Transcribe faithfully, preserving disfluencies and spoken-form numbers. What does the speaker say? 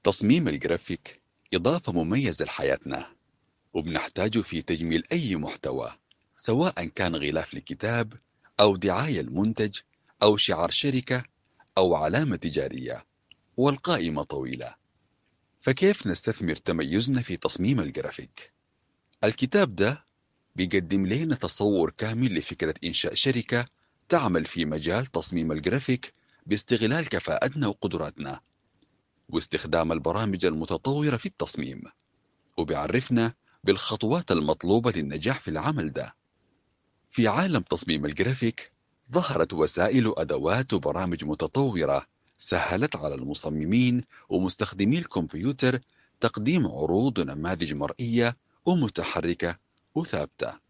تصميم الجرافيك إضافة مميزة لحياتنا، وبنحتاجه في تجميل أي محتوى، سواء كان غلاف لكتاب أو دعاية لمنتج أو شعار شركة أو علامة تجارية. والقائمة طويلة، فكيف نستثمر تميزنا في تصميم الجرافيك؟ الكتاب ده بيقدم لنا تصور كامل لفكرة إنشاء شركة تعمل في مجال تصميم الجرافيك باستغلال كفاءتنا وقدراتنا واستخدام البرامج المتطورة في التصميم، وبيعرفنا بالخطوات المطلوبة للنجاح في العمل ده. في عالم تصميم الجرافيك ظهرت وسائل وأدوات وبرامج متطورة سهلت على المصممين ومستخدمي الكمبيوتر تقديم عروض ونماذج مرئية ومتحركة وثابتة.